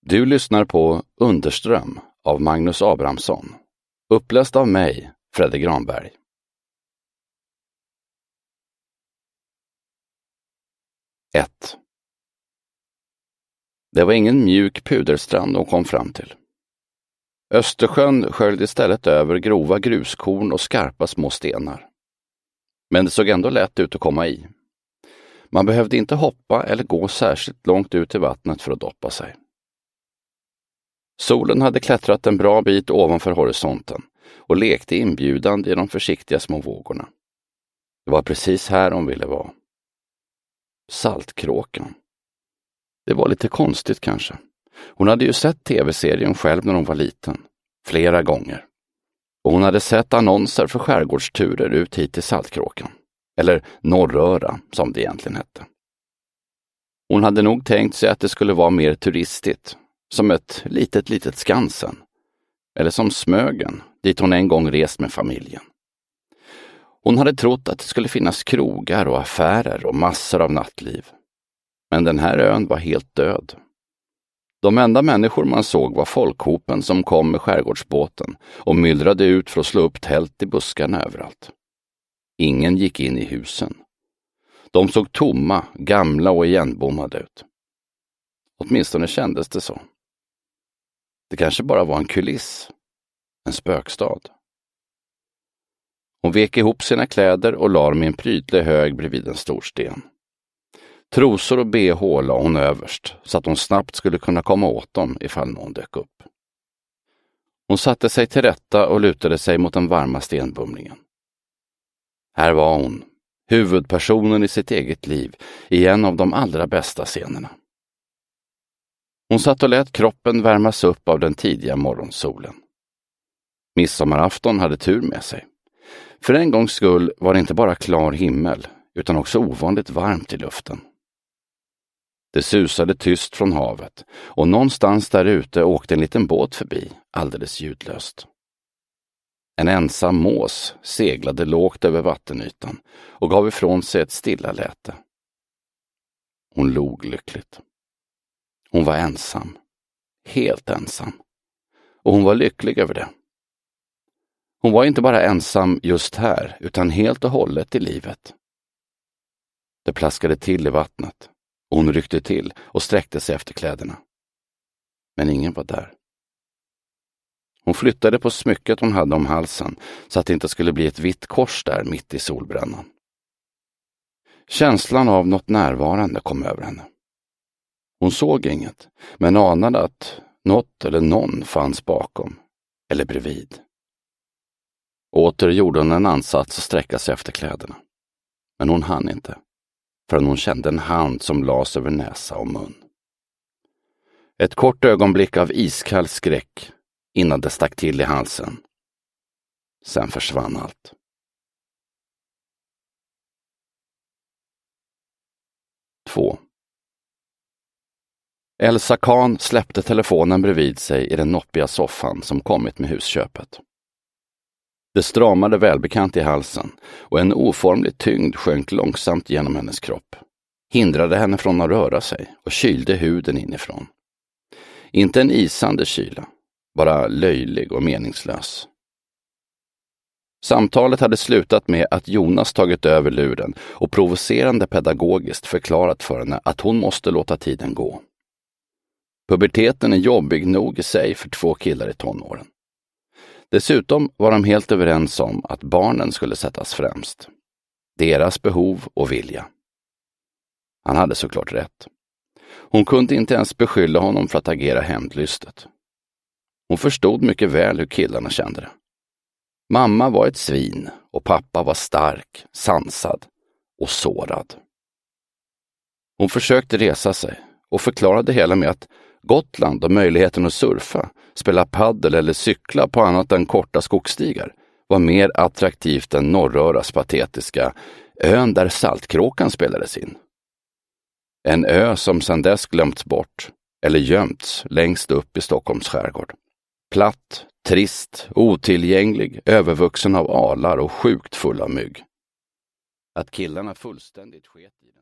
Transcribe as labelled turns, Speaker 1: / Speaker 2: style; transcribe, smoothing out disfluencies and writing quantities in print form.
Speaker 1: Du lyssnar på Underström av Magnus Abrahamsson. Uppläst av mig, Fredrik Granberg. 1. Det var ingen mjuk puderstrand de kom fram till. Östersjön sköljde istället över grova gruskorn och skarpa små stenar. Men det såg ändå lätt ut att komma i. Man behövde inte hoppa eller gå särskilt långt ut i vattnet för att doppa sig. Solen hade klättrat en bra bit ovanför horisonten och lekte inbjudande i de försiktiga små vågorna. Det var precis här hon ville vara. Saltkråkan. Det var lite konstigt kanske. Hon hade ju sett tv-serien själv när hon var liten. Flera gånger. Och hon hade sett annonser för skärgårdsturer ut hit till Saltkråkan. Eller Norröra, som det egentligen hette. Hon hade nog tänkt sig att det skulle vara mer turistigt. Som ett litet Skansen. Eller som Smögen, dit hon en gång rest med familjen. Hon hade trott att det skulle finnas krogar och affärer och massor av nattliv. Men den här ön var helt död. De enda människor man såg var folkhopen som kom med skärgårdsbåten och myllrade ut för att slå upp tält i buskarna överallt. Ingen gick in i husen. De såg tomma, gamla och igenbommade ut. Åtminstone kändes det så. Det kanske bara var en kuliss, en spökstad. Hon vek ihop sina kläder och la dem i en prydlig hög bredvid en stor sten. Trosor och bh la hon överst så att hon snabbt skulle kunna komma åt dem ifall någon dök upp. Hon satte sig till rätta och lutade sig mot den varma stenbumlingen. Här var hon, huvudpersonen i sitt eget liv, i en av de allra bästa scenerna. Hon satt och lät kroppen värmas upp av den tidiga morgonsolen. Midsommarafton hade tur med sig. För en gångs skull var det inte bara klar himmel, utan också ovanligt varmt i luften. Det susade tyst från havet och någonstans där ute åkte en liten båt förbi, alldeles ljudlöst. En ensam mås seglade lågt över vattenytan och gav ifrån sig ett stilla läte. Hon log lyckligt. Hon var ensam. Helt ensam. Och hon var lycklig över det. Hon var inte bara ensam just här, utan helt och hållet i livet. Det plaskade till i vattnet. Och hon ryckte till och sträckte sig efter kläderna. Men ingen var där. Hon flyttade på smycket hon hade om halsen så att det inte skulle bli ett vitt kors där mitt i solbrännan. Känslan av något närvarande kom över henne. Hon såg inget, men anade att något eller någon fanns bakom, eller bredvid. Åter gjorde hon en ansats att sträcka sig efter kläderna. Men hon hann inte, förrän hon kände en hand som las över näsa och mun. Ett kort ögonblick av iskall skräck innan det stack till i halsen. Sen försvann allt. Två. Elsa Kahn släppte telefonen bredvid sig i den noppiga soffan som kommit med husköpet. Det stramade välbekant i halsen och en oformlig tyngd sjönk långsamt genom hennes kropp. Hindrade henne från att röra sig och kylde huden inifrån. Inte en isande kyla, bara löjlig och meningslös. Samtalet hade slutat med att Jonas tagit över luren och provocerande pedagogiskt förklarat för henne att hon måste låta tiden gå. Puberteten är jobbig nog i sig för två killar i tonåren. Dessutom var de helt överens om att barnen skulle sättas främst. Deras behov och vilja. Han hade såklart rätt. Hon kunde inte ens beskylla honom för att agera hämndlystet. Hon förstod mycket väl hur killarna kände det. Mamma var ett svin och pappa var stark, sansad och sårad. Hon försökte resa sig och förklarade hela med att Gotland och möjligheten att surfa, spela paddel eller cykla på annat än korta skogsstigar var mer attraktivt än Norröras patetiska ön där Saltkråkan spelades in. En ö som sedan dess glömts bort eller gömts längst upp i Stockholms skärgård. Platt, trist, otillgänglig, övervuxen av alar och sjukt full av mygg. Att killarna fullständigt sket i det.